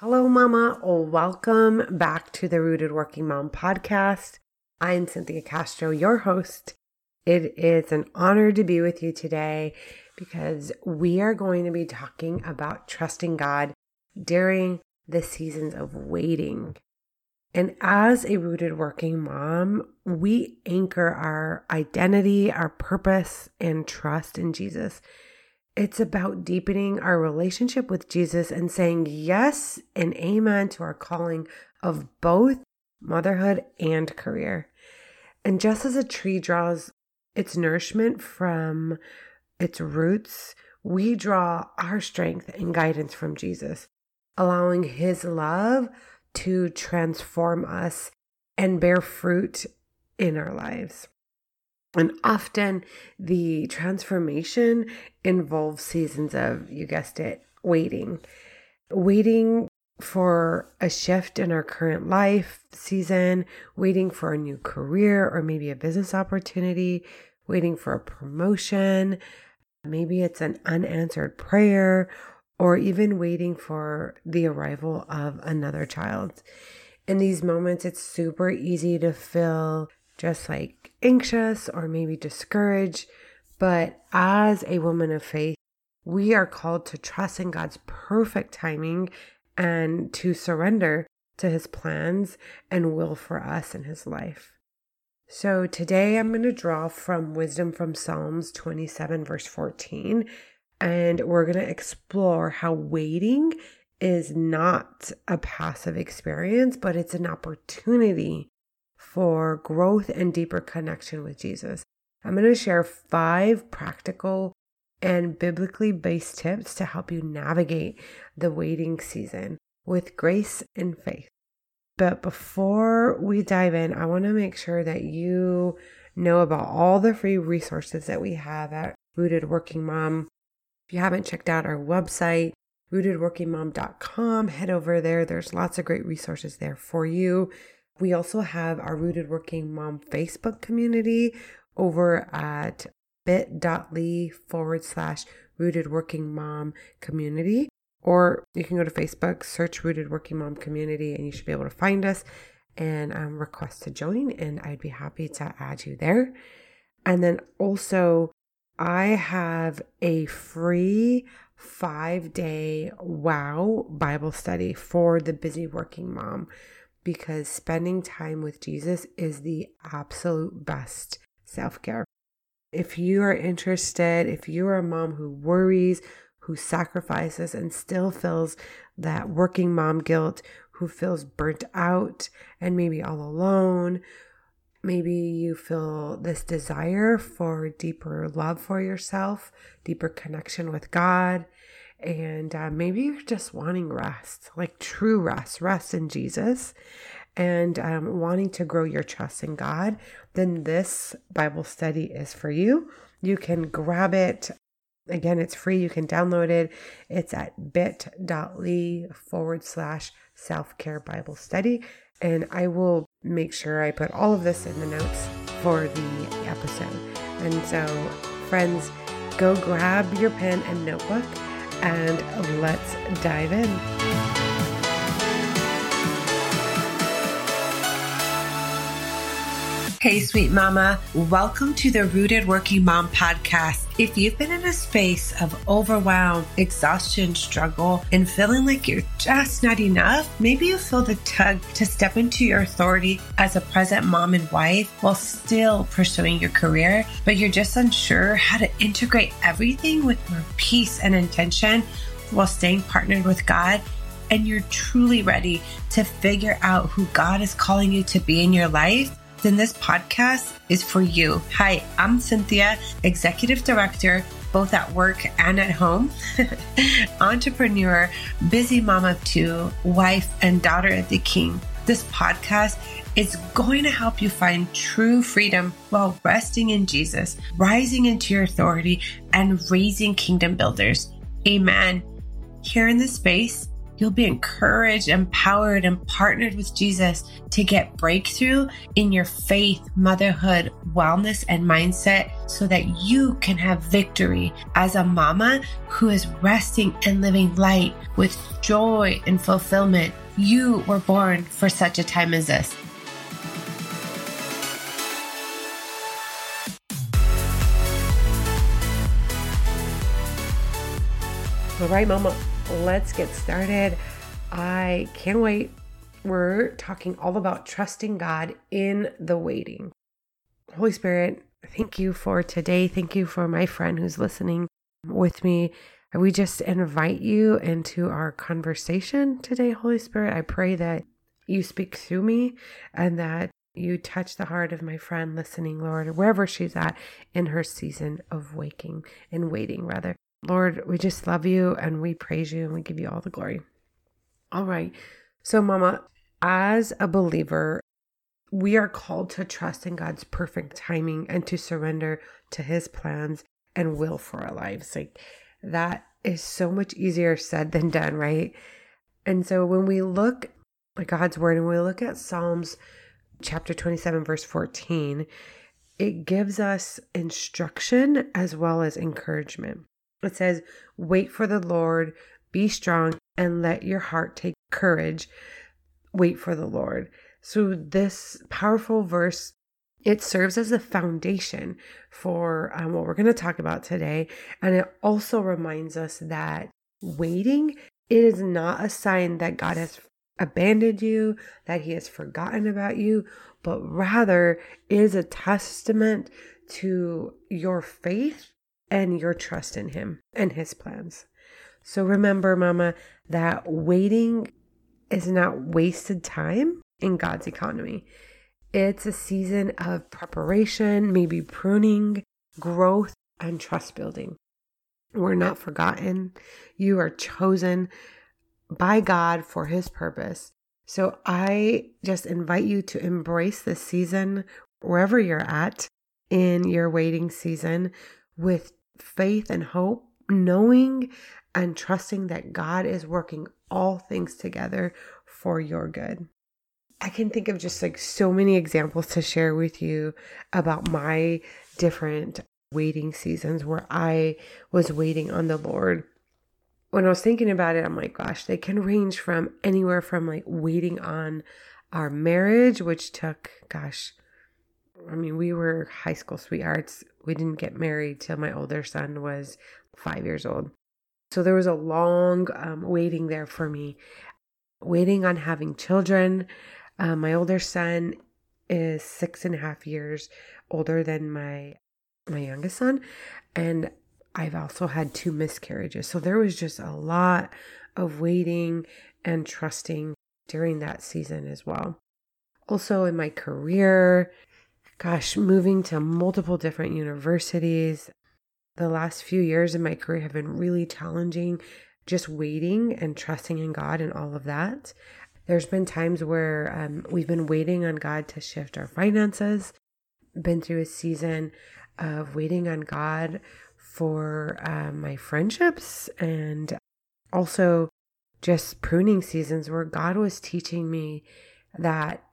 Hello, Mama. Welcome back to the Rooted Working Mom podcast. I'm Cynthia Castro, your host. It is an honor to be with you today because we are going to be talking about trusting God during the seasons of waiting. And as a rooted working mom, we anchor our identity, our purpose, and trust in Jesus. It's about deepening our relationship with Jesus and saying yes and amen to our calling of both motherhood and career. And just as a tree draws its nourishment from its roots, we draw our strength and guidance from Jesus, allowing His love to transform us and bear fruit in our lives. And often the transformation involves seasons of, you guessed it, waiting for a shift in our current life season, waiting for a new career or maybe a business opportunity, waiting for a promotion. Maybe it's an unanswered prayer, or even waiting for the arrival of another child. In these moments, it's super easy to feel just like anxious or maybe discouraged. But as a woman of faith, we are called to trust in God's perfect timing and to surrender to His plans and will for us in His life. So today I'm going to draw from wisdom from Psalms 27 verse 14, and we're going to explore how waiting is not a passive experience, but it's an opportunity for growth and deeper connection with Jesus. I'm going to share 5 practical and biblically based tips to help you navigate the waiting season with grace and faith. But before we dive in, I want to make sure that you know about all the free resources that we have at Rooted Working Mom. If you haven't checked out our website, rootedworkingmom.com, head over there. There's lots of great resources there for you. We also have our Rooted Working Mom Facebook community over at bit.ly/Rooted Working Mom community. Or you can go to Facebook, search Rooted Working Mom community, and you should be able to find us and request to join. And I'd be happy to add you there. And then also, I have a free 5-day WOW Bible study for the busy working mom, because spending time with Jesus is the absolute best self-care. If you are interested, if you are a mom who worries, who sacrifices and still feels that working mom guilt, who feels burnt out and maybe all alone, maybe you feel this desire for deeper love for yourself, deeper connection with God, and maybe you're just wanting rest, like true rest in Jesus, and wanting to grow your trust in God, then this Bible study is for you. You can grab it. Again, it's free. You can download it. It's at bit.ly/self-care Bible study. And I will make sure I put all of this in the notes for the episode. And so, friends, go grab your pen and notebook and let's dive in. Hey, sweet mama. Welcome to the Rooted Working Mom podcast. If you've been in a space of overwhelm, exhaustion, struggle, and feeling like you're just not enough, maybe you feel the tug to step into your authority as a present mom and wife while still pursuing your career, but you're just unsure how to integrate everything with more peace and intention while staying partnered with God, and you're truly ready to figure out who God is calling you to be in your life, then this podcast is for you. Hi, I'm Cynthia, Executive Director, both at work and at home, entrepreneur, busy mom of 2, wife, and daughter of the King. This podcast is going to help you find true freedom while resting in Jesus, rising into your authority, and raising kingdom builders. Amen. Here in this space, You'll be encouraged, empowered, and partnered with Jesus to get breakthrough in your faith, motherhood, wellness, and mindset so that you can have victory as a mama who is resting and living light with joy and fulfillment. You were born for such a time as this. All right, Mama, let's get started. I can't wait. We're talking all about trusting God in the waiting. Holy Spirit, thank you for today. Thank you for my friend who's listening with me. We just invite you into our conversation today, Holy Spirit. I pray that you speak through me and that you touch the heart of my friend listening, Lord, wherever she's at in her season of waiting. Lord, we just love you and we praise you and we give you all the glory. All right. So, Mama, as a believer, we are called to trust in God's perfect timing and to surrender to his plans and will for our lives. Like, that is so much easier said than done, right? And so when we look at God's word and we look at Psalms chapter 27, verse 14, it gives us instruction as well as encouragement. It says, wait for the Lord, be strong, and let your heart take courage. Wait for the Lord. So this powerful verse, it serves as a foundation for what we're going to talk about today. And it also reminds us that waiting, it is not a sign that God has abandoned you, that he has forgotten about you, but rather is a testament to your faith and your trust in him and his plans. So remember, Mama, that waiting is not wasted time in God's economy. It's a season of preparation, maybe pruning, growth, and trust building. We're not forgotten. You are chosen by God for his purpose. So I just invite you to embrace this season wherever you're at in your waiting season with faith and hope, knowing and trusting that God is working all things together for your good. I can think of just like so many examples to share with you about my different waiting seasons where I was waiting on the Lord. When I was thinking about it, I'm like, gosh, they can range from anywhere from like waiting on our marriage, which took, we were high school sweethearts. We didn't get married till my older son was 5 years old. So there was a long waiting there for me, waiting on having children. My older son is 6.5 years older than my youngest son. And I've also had 2 miscarriages. So there was just a lot of waiting and trusting during that season as well. Also in my career, moving to multiple different universities. The last few years in my career have been really challenging, just waiting and trusting in God and all of that. There's been times where we've been waiting on God to shift our finances, been through a season of waiting on God for my friendships, and also just pruning seasons where God was teaching me that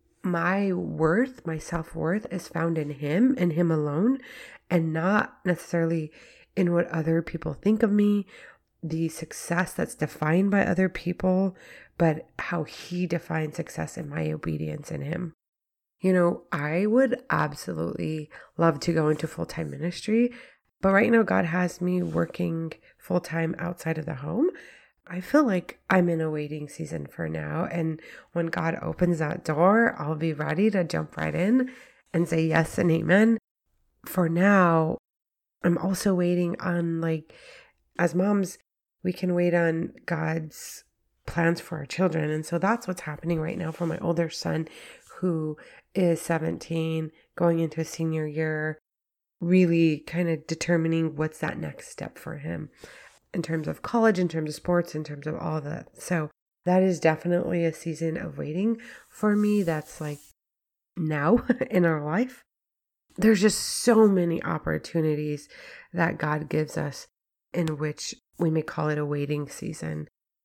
my worth, my self-worth is found in him and him alone, and not necessarily in what other people think of me, the success that's defined by other people, but how he defines success in my obedience in him. You know, I would absolutely love to go into full-time ministry, but right now God has me working full-time outside of the home. I feel like I'm in a waiting season for now. And when God opens that door, I'll be ready to jump right in and say yes and amen. For now, I'm also waiting on, as moms, we can wait on God's plans for our children. And so that's what's happening right now for my older son, who is 17, going into his senior year, really kind of determining what's that next step for him in terms of college, in terms of sports, in terms of all of that. So that is definitely a season of waiting for me. That's like now in our life. There's just so many opportunities that God gives us in which we may call it a waiting season.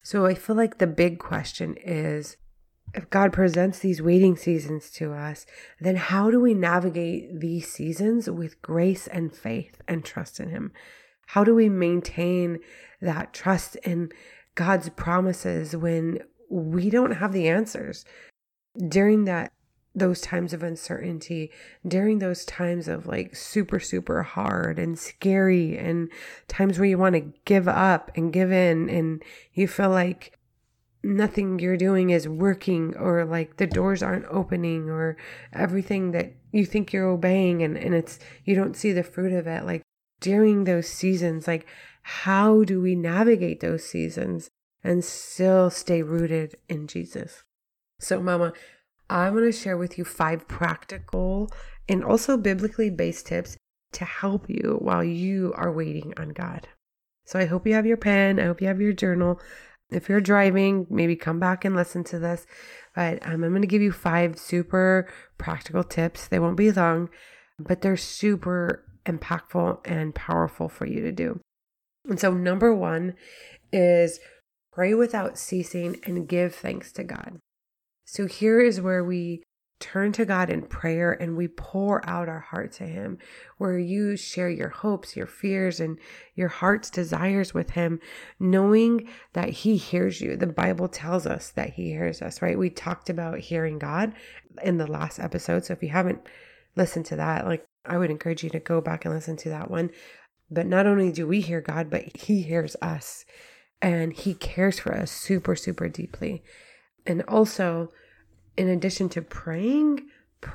So I feel like the big question is, if God presents these waiting seasons to us, then how do we navigate these seasons with grace and faith and trust in Him? How do we maintain that trust in God's promises when we don't have the answers? During those times of uncertainty, during those times of like super, super hard and scary, and times where you want to give up and give in, and you feel like nothing you're doing is working, or like the doors aren't opening, or everything that you think you're obeying and it's, you don't see the fruit of it. Like during those seasons, like how do we navigate those seasons and still stay rooted in Jesus? So Mama, I'm going to share with you 5 practical and also biblically based tips to help you while you are waiting on God. So I hope you have your pen. I hope you have your journal. If you're driving, maybe come back and listen to this. But I'm going to give you 5 super practical tips. They won't be long, but they're super impactful and powerful for you to do. And so number 1 is pray without ceasing and give thanks to God. So here is where we turn to God in prayer and we pour out our heart to Him, where you share your hopes, your fears, and your heart's desires with Him, knowing that He hears you. The Bible tells us that He hears us, right? We talked about hearing God in the last episode. So if you haven't listened to that, like I would encourage you to go back and listen to that one. But not only do we hear God, but He hears us and He cares for us super, super deeply. And also, in addition to praying,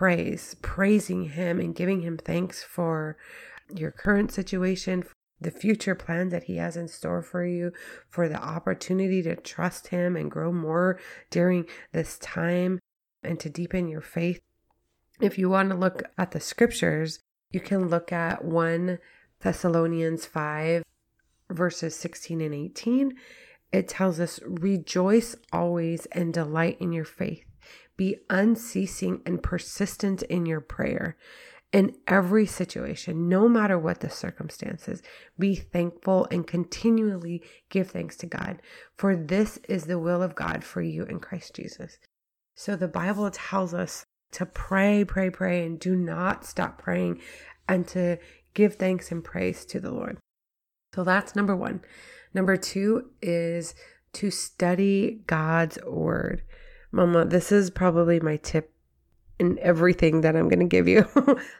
praising Him and giving Him thanks for your current situation, the future plans that He has in store for you, for the opportunity to trust Him and grow more during this time and to deepen your faith. If you want to look at the scriptures, you can look at 1 Thessalonians 5, verses 16 and 18. It tells us, rejoice always and delight in your faith. Be unceasing and persistent in your prayer. In every situation, no matter what the circumstances, be thankful and continually give thanks to God, for this is the will of God for you in Christ Jesus. So the Bible tells us to pray, and do not stop praying, and to give thanks and praise to the Lord. So that's number 1. Number 2 is to study God's word. Mama, this is probably my tip in everything that I'm going to give you.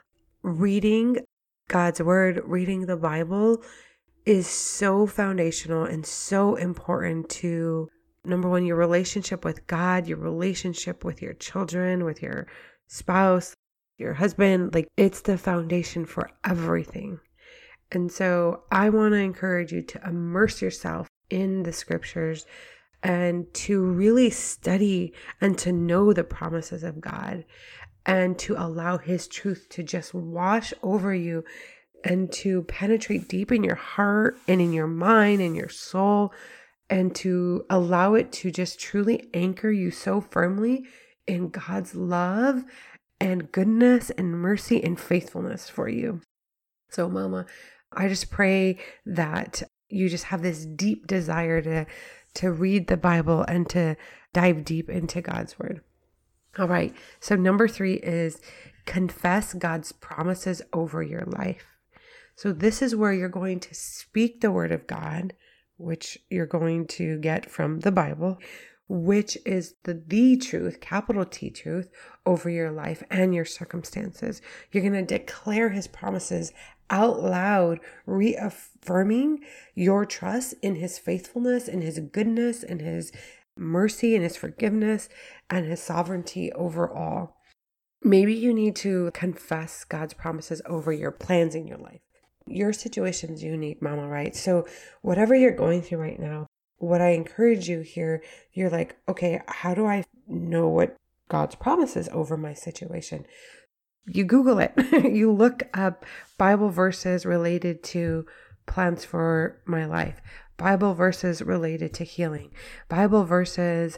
Reading God's word, reading the Bible is so foundational and so important to, number 1, your relationship with God, your relationship with your children, with your spouse, your husband. Like, it's the foundation for everything. And so I want to encourage you to immerse yourself in the scriptures and to really study and to know the promises of God, and to allow His truth to just wash over you and to penetrate deep in your heart and in your mind and your soul, and to allow it to just truly anchor you so firmly in God's love and goodness and mercy and faithfulness for you. So Mama, I just pray that you just have this deep desire to read the Bible and to dive deep into God's word. All right. So number 3 is confess God's promises over your life. So this is where you're going to speak the word of God, which you're going to get from the Bible, which is the truth, capital T truth, over your life and your circumstances. You're going to declare His promises out loud, reaffirming your trust in His faithfulness and His goodness and His mercy and His forgiveness and His sovereignty over all. Maybe you need to confess God's promises over your plans in your life. Your situation's unique, Mama, right? So whatever you're going through right now, what I encourage you here, you're like, okay, how do I know what God's promises over my situation? You Google it. You look up Bible verses related to plans for my life, Bible verses related to healing, Bible verses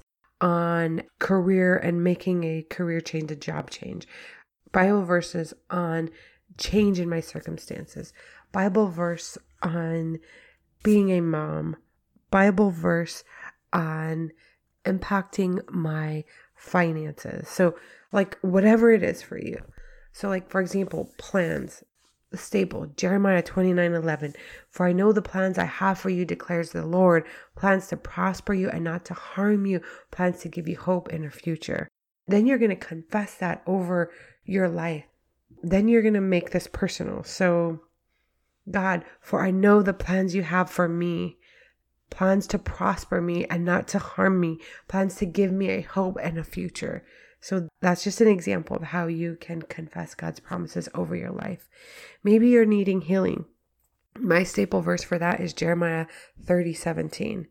on career and making a career change, a job change, Bible verses on change in my circumstances, Bible verse on being a mom, Bible verse on impacting my finances. So like whatever it is for you. So like, for example, plans, the staple, Jeremiah 29:11. For I know the plans I have for you, declares the Lord, plans to prosper you and not to harm you, plans to give you hope in a future. Then you're going to confess that over your life. Then you're going to make this personal. So God, for I know the plans you have for me, plans to prosper me and not to harm me, plans to give me a hope and a future. So that's just an example of how you can confess God's promises over your life. Maybe you're needing healing. My staple verse for that is Jeremiah 30:17.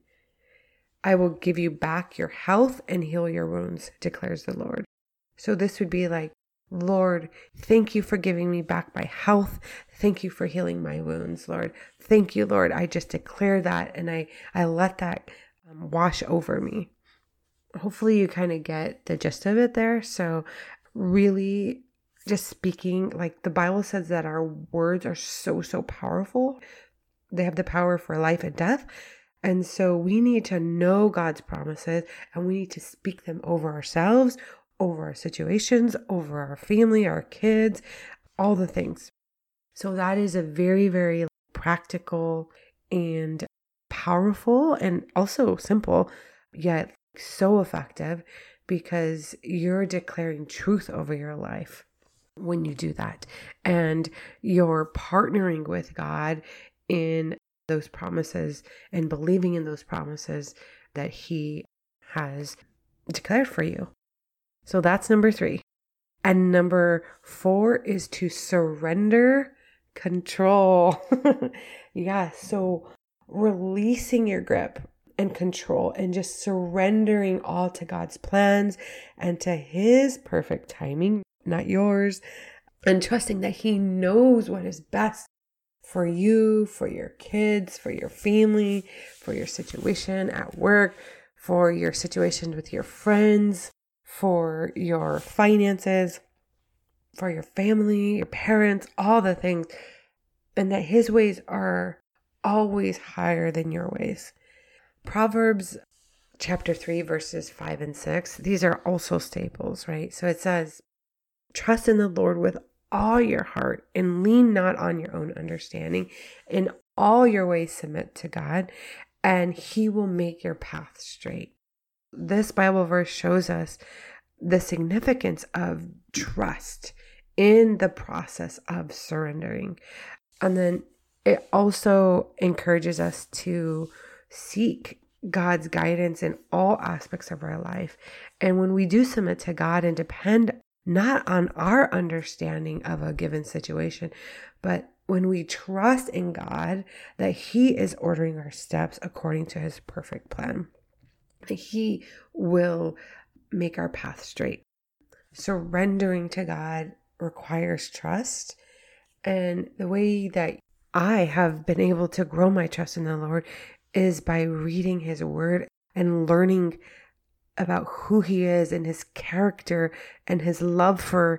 I will give you back your health and heal your wounds, declares the Lord. So this would be like, Lord, thank you for giving me back my health. Thank you for healing my wounds, Lord. Thank you, Lord. I just declare that and I let that wash over me. Hopefully you kind of get the gist of it there. So really just speaking, like the Bible says that our words are so powerful. They have the power for life and death. And so we need to know God's promises and we need to speak them over ourselves, over our situations, over our family, our kids, all the things. So that is a very practical and powerful and also simple, yet so effective, because you're declaring truth over your life when you do that. And you're partnering with God in those promises and believing in those promises that He has declared for you. So that's number 3. And number 4 is to surrender control. Yeah, so releasing your grip and control and just surrendering all to God's plans and to His perfect timing, not yours, and trusting that He knows what is best for you, for your kids, for your family, for your situation at work, for your situation with your friends, for your finances, for your family, your parents, all the things, and that His ways are always higher than your ways. Proverbs chapter 3, verses 5 and 6, these are also staples, right? So it says, trust in the Lord with all your heart and lean not on your own understanding. In all your ways submit to God, and He will make your path straight. This Bible verse shows us the significance of trust in the process of surrendering. And then it also encourages us to seek God's guidance in all aspects of our life. And when we do submit to God and depend not on our understanding of a given situation, but when we trust in God that He is ordering our steps according to His perfect plan, that He will make our path straight. Surrendering to God requires trust. And the way that I have been able to grow my trust in the Lord is by reading His word and learning about who He is and His character and His love for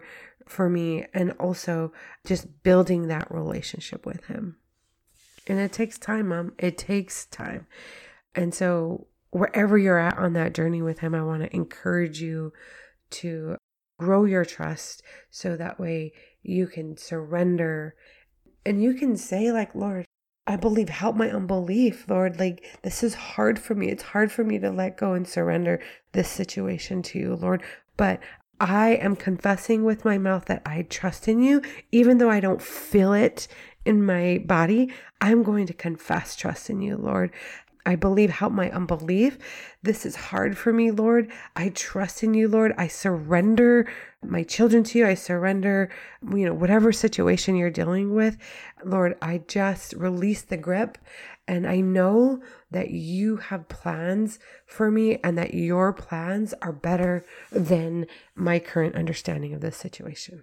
me, and also just building that relationship with Him. And it takes time, Mom. It takes time. And so wherever you're at on that journey with Him, I want to encourage you to grow your trust so that way you can surrender and you can say like, Lord, I believe, help my unbelief, Lord. Like, this is hard for me. It's hard for me to let go and surrender this situation to you, Lord. But I am confessing with my mouth that I trust in you, even though I don't feel it in my body. I'm going to confess trust in you, Lord. I believe, help my unbelief. This is hard for me, Lord. I trust in you, Lord. I surrender my children to you. I surrender, whatever situation you're dealing with. Lord, I just release the grip, and I know that you have plans for me and that your plans are better than my current understanding of this situation.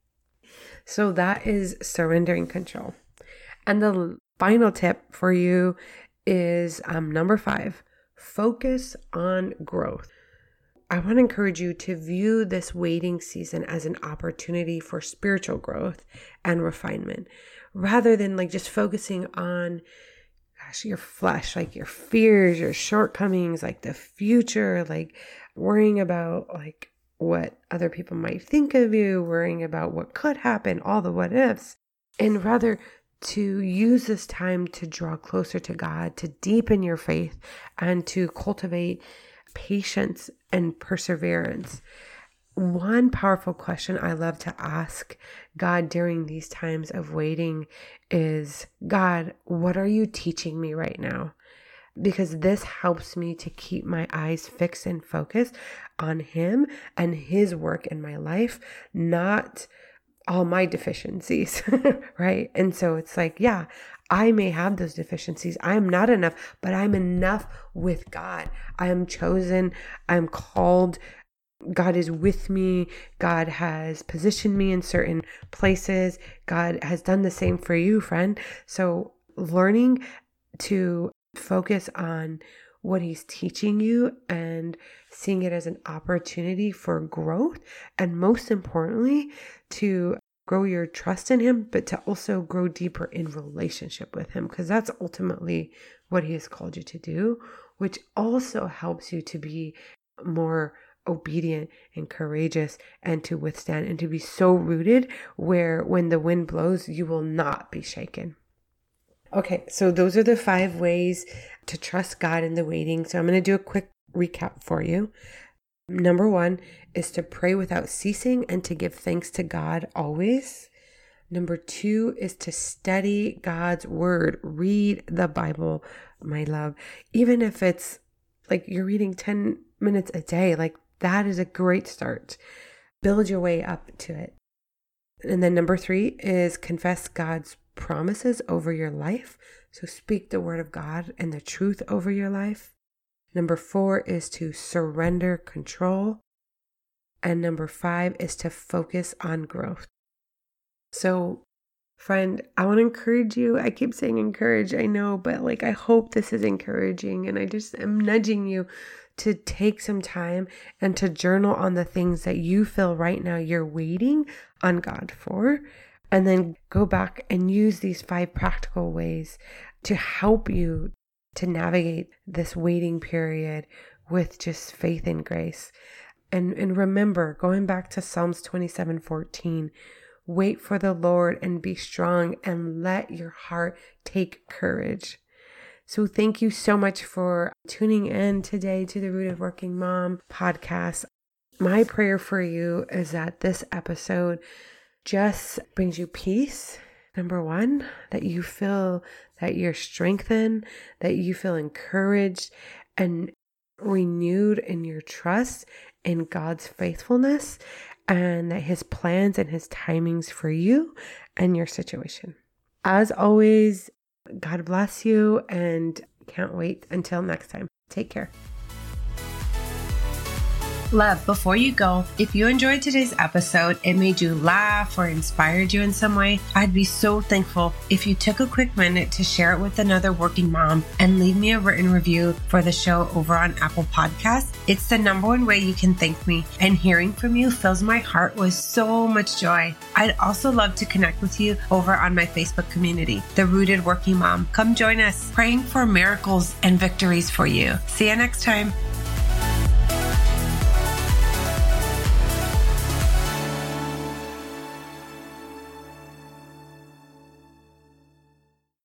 So that is surrendering control. And the final tip for you is number 5, focus on growth. I want to encourage you to view this waiting season as an opportunity for spiritual growth and refinement, rather than like just focusing on your flesh, like your fears, your shortcomings, like the future, like worrying about like what other people might think of you, worrying about what could happen, all the what ifs, and rather to use this time to draw closer to God, to deepen your faith, and to cultivate patience and perseverance. One powerful question I love to ask God during these times of waiting is, God, what are you teaching me right now? Because this helps me to keep my eyes fixed and focused on Him and His work in my life, not all my deficiencies, right? And so it's like, yeah, I may have those deficiencies. I am not enough, but I'm enough with God. I am chosen. I'm called. God is with me. God has positioned me in certain places. God has done the same for you, friend. So learning to focus on what He's teaching you and seeing it as an opportunity for growth. And most importantly, to grow your trust in Him, but to also grow deeper in relationship with Him, because that's ultimately what He has called you to do, which also helps you to be more obedient and courageous and to withstand and to be so rooted where when the wind blows, you will not be shaken. Okay, so those are the 5 ways to trust God in the waiting. So I'm going to do a quick recap for you. Number 1 is to pray without ceasing and to give thanks to God always. Number 2 is to study God's word. Read the Bible, my love. Even if it's like you're reading 10 minutes a day, like that is a great start. Build your way up to it. And then number 3 is confess God's promises over your life. So speak the word of God and the truth over your life. Number 4 is to surrender control. And number 5 is to focus on growth. So, friend, I want to encourage you. I keep saying encourage, I know, but like I hope this is encouraging. And I just am nudging you to take some time and to journal on the things that you feel right now you're waiting on God for. And then go back and use these 5 practical ways to help you to navigate this waiting period with just faith and grace. And remember, going back to Psalms 27:14, wait for the Lord and be strong and let your heart take courage. So thank you so much for tuning in today to the Rooted Working Mom podcast. My prayer for you is that this episode just brings you peace. Number 1, that you feel that you're strengthened, that you feel encouraged and renewed in your trust in God's faithfulness and that His plans and His timings for you and your situation. As always, God bless you and can't wait until next time. Take care. Love, before you go, if you enjoyed today's episode, it made you laugh or inspired you in some way, I'd be so thankful if you took a quick minute to share it with another working mom and leave me a written review for the show over on Apple Podcasts. It's the number 1 way you can thank me, and hearing from you fills my heart with so much joy. I'd also love to connect with you over on my Facebook community, The Rooted Working Mom. Come join us, praying for miracles and victories for you. See you next time.